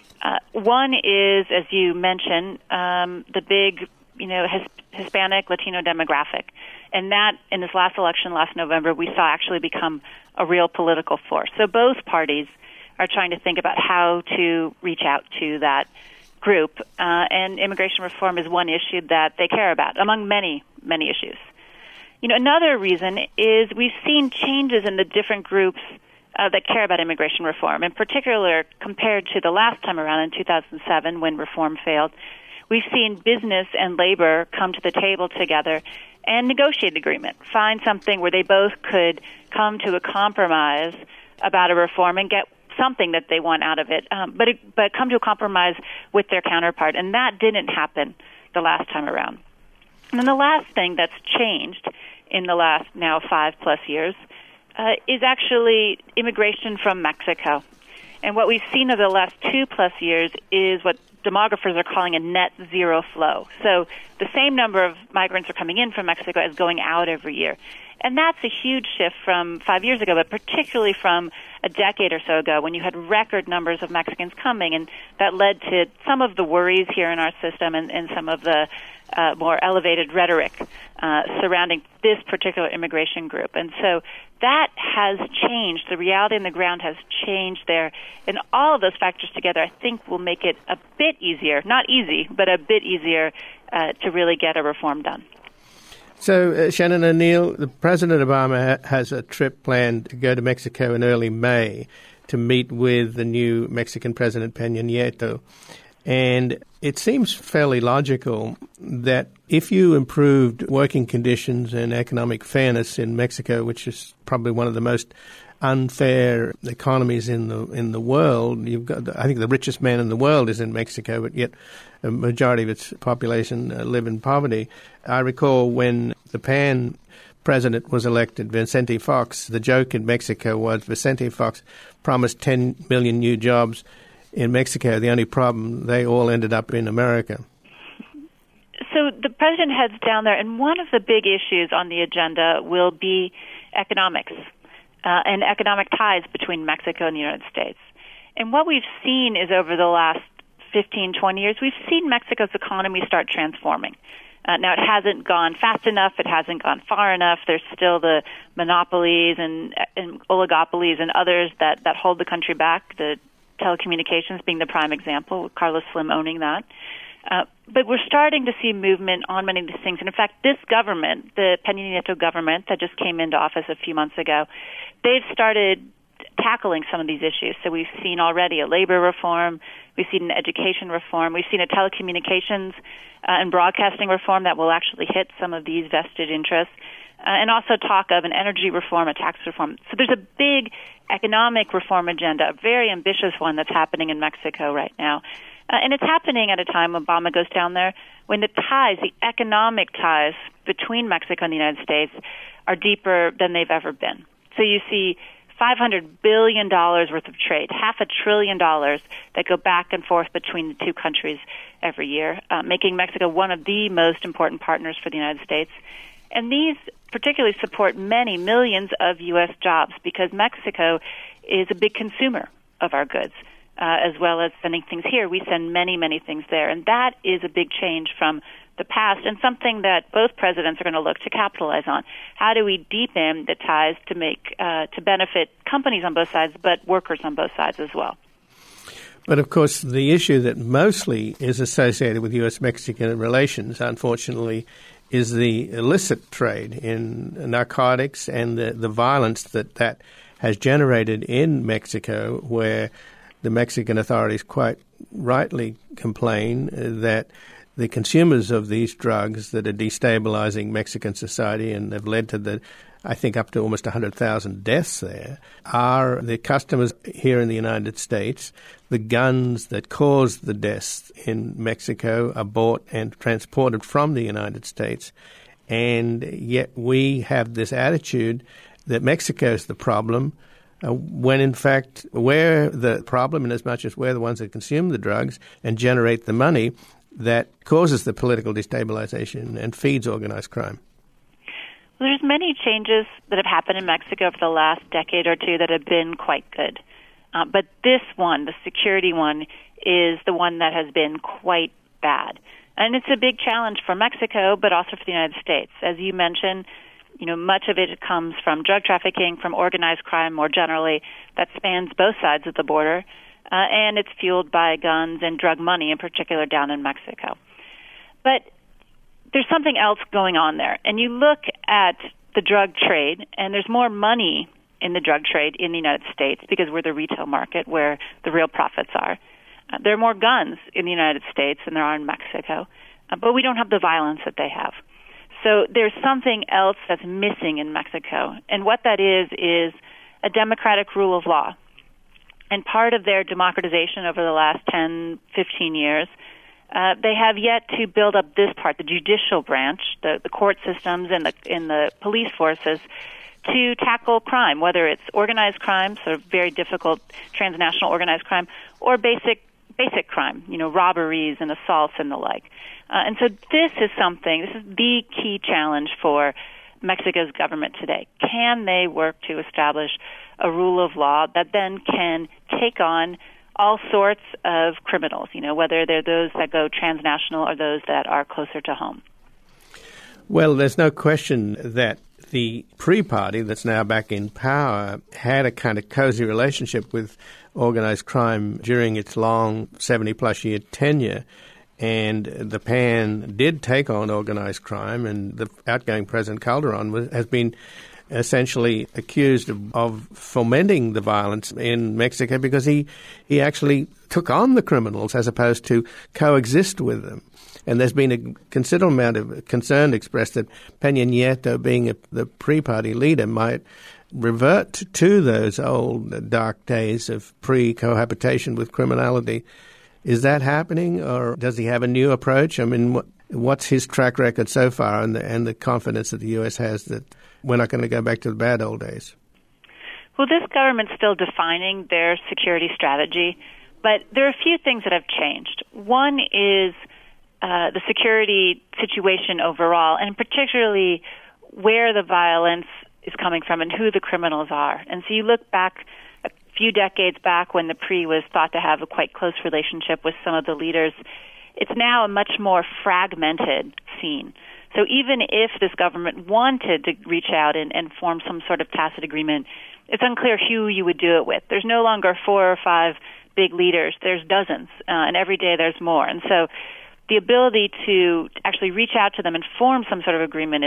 F: One is, as you mentioned, the big, Hispanic, Latino demographic. And that, in this last election last November, we saw actually become a real political force. So both parties are trying to think about how to reach out to that group. And immigration reform is one issue that they care about, among many, many issues. Another reason is we've seen changes in the different groups that care about immigration reform, in particular compared to the last time around in 2007 when reform failed. We've seen business and labor come to the table together and negotiate an agreement, find something where they both could come to a compromise about a reform and get something that they want out of it, but come to a compromise with their counterpart. And that didn't happen the last time around. And then the last thing that's changed in the last now 5+ years is actually immigration from Mexico. And what we've seen over the last 2+ years is what demographers are calling a net zero flow. So the same number of migrants are coming in from Mexico as going out every year. And that's a huge shift from 5 years ago, but particularly from a decade or so ago when you had record numbers of Mexicans coming, and that led to some of the worries here in our system and some of the more elevated rhetoric surrounding this particular immigration group. And so that has changed. The reality on the ground has changed there. And all of those factors together, I think, will make it a bit easier, not easy, but a bit easier to really get a reform done.
A: So, Shannon O'Neill, President Obama has a trip planned to go to Mexico in early May to meet with the new Mexican President Peña Nieto. And it seems fairly logical that if you improved working conditions and economic fairness in Mexico, which is probably one of the most unfair economies in the world, you've got, I think the richest man in the world is in Mexico, but yet a majority of its population live in poverty. I recall when the PAN president was elected, Vicente Fox, the joke in Mexico was Vicente Fox promised 10 million new jobs in Mexico. The only problem, they all ended up in America.
F: So the president heads down there, and one of the big issues on the agenda will be economics and economic ties between Mexico and the United States. And what we've seen is over the last 15, 20 years, we've seen Mexico's economy start transforming. Now, it hasn't gone fast enough. It hasn't gone far enough. There's still the monopolies and oligopolies and others that hold the country back, the telecommunications being the prime example, with Carlos Slim owning that. But we're starting to see movement on many of these things. And in fact, this government, the Peña Nieto government that just came into office a few months ago, they've started tackling some of these issues. So we've seen already a labor reform, we've seen an education reform, we've seen a telecommunications and broadcasting reform that will actually hit some of these vested interests, and also talk of an energy reform, a tax reform. So there's a big economic reform agenda, a very ambitious one that's happening in Mexico right now. And it's happening at a time when Obama goes down there when the ties, the economic ties between Mexico and the United States are deeper than they've ever been. So you see $500 billion worth of trade, $500 billion that go back and forth between the two countries every year, making Mexico one of the most important partners for the United States. And these particularly support many millions of U.S. jobs because Mexico is a big consumer of our goods, as well as sending things here. We send many, many things there. And that is a big change from the past and something that both presidents are going to look to capitalize on. How do we deepen the ties to make to benefit companies on both sides, but workers on both sides as well?
A: But, of course, the issue that mostly is associated with U.S.-Mexican relations, unfortunately, is the illicit trade in narcotics and the violence that has generated in Mexico, where the Mexican authorities quite rightly complain that the consumers of these drugs that are destabilizing Mexican society and have led to I think up to almost 100,000 deaths there, are the customers here in the United States. The guns that cause the deaths in Mexico are bought and transported from the United States. And yet we have this attitude that Mexico is the problem, when in fact we're the problem in as much as we're the ones that consume the drugs and generate the money that causes the political destabilization and feeds organized crime.
F: Well, there's many changes that have happened in Mexico for the last decade or two that have been quite good. But this one, the security one, is the one that has been quite bad. And it's a big challenge for Mexico, but also for the United States. As you mentioned, much of it comes from drug trafficking, from organized crime more generally, that spans both sides of the border. And it's fueled by guns and drug money, in particular down in Mexico. But there's something else going on there. And you look at the drug trade, and there's more money in the drug trade in the United States because we're the retail market where the real profits are. There are more guns in the United States than there are in Mexico, but we don't have the violence that they have. So there's something else that's missing in Mexico. And what that is a democratic rule of law. And part of their democratization over the last 10, 15 years, they have yet to build up this part, the judicial branch, the court systems and the police forces, to tackle crime, whether it's organized crime, sort of very difficult transnational organized crime, or basic crime, robberies and assaults and the like. And so this is the key challenge for Mexico's government today. Can they work to establish a rule of law that then can take on all sorts of criminals, whether they're those that go transnational or those that are closer to home.
A: Well, there's no question that the PRI party that's now back in power had a kind of cozy relationship with organized crime during its long 70-plus year tenure. And the PAN did take on organized crime, and the outgoing President Calderon has been essentially accused of fomenting the violence in Mexico because he actually took on the criminals as opposed to coexist with them. And there's been a considerable amount of concern expressed that Peña Nieto, being the PRI party leader, might revert to those old dark days of pre-cohabitation with criminality. Is that happening, or does he have a new approach? I mean, what's his track record so far and the confidence that the U.S. has that we're not going to go back to the bad old days?
F: Well, this government's still defining their security strategy, but there are a few things that have changed. One is the security situation overall, and particularly where the violence is coming from and who the criminals are. And so you look back a few decades back when the PRI was thought to have a quite close relationship with some of the leaders. It's now a much more fragmented scene. So even if this government wanted to reach out and form some sort of tacit agreement, it's unclear who you would do it with. There's no longer 4 or 5 big leaders. There's dozens, and every day there's more. And so the ability to actually reach out to them and form some sort of agreement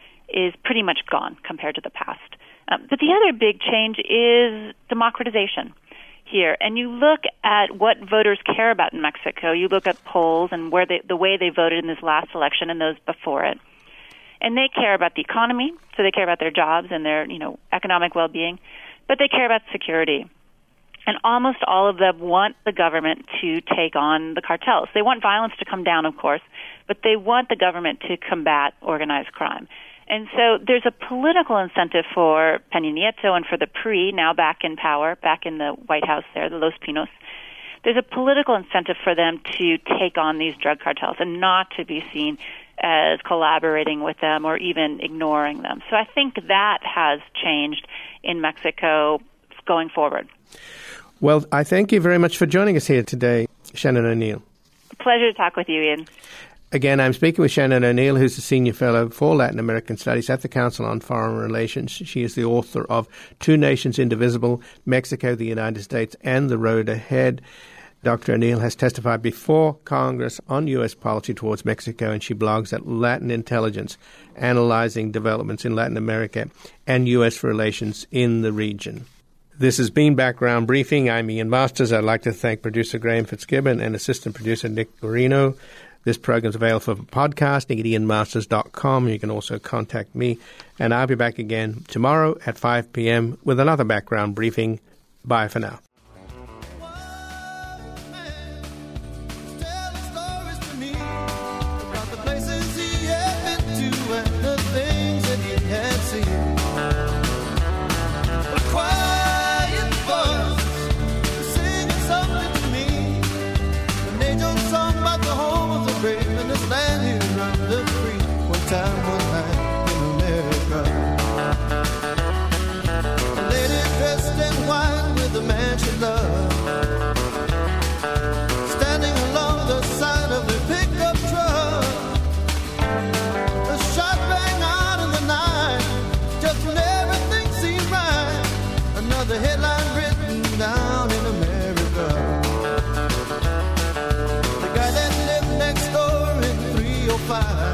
F: is pretty much gone compared to the past. But the other big change is democratization here. And you look at what voters care about in Mexico. You look at polls and the way they voted in this last election and those before it. And they care about the economy, so they care about their jobs and their, economic well-being, but they care about security. And almost all of them want the government to take on the cartels. They want violence to come down, of course, but they want the government to combat organized crime. And so there's a political incentive for Peña Nieto and for the PRI, now back in power, back in the White House there, the Los Pinos. There's a political incentive for them to take on these drug cartels and not to be seen as collaborating with them or even ignoring them. So I think that has changed in Mexico going forward.
A: Well, I thank you very much for joining us here today, Shannon O'Neill.
F: Pleasure to talk with you, Ian.
A: Again, I'm speaking with Shannon O'Neill, who's a senior fellow for Latin American Studies at the Council on Foreign Relations. She is the author of Two Nations Indivisible, Mexico, the United States, and the Road Ahead. Dr. O'Neill has testified before Congress on U.S. policy towards Mexico, and she blogs at Latin Intelligence, analyzing developments in Latin America and U.S. relations in the region. This has been Background Briefing. I'm Ian Masters. I'd like to thank producer Graham Fitzgibbon and assistant producer Nick Guarino. This program is available for podcasting at ianmasters.com. You can also contact me, and I'll be back again tomorrow at 5 p.m. with another Background Briefing. Bye for now.
G: The headline written down in America. The guy that lived next door in 305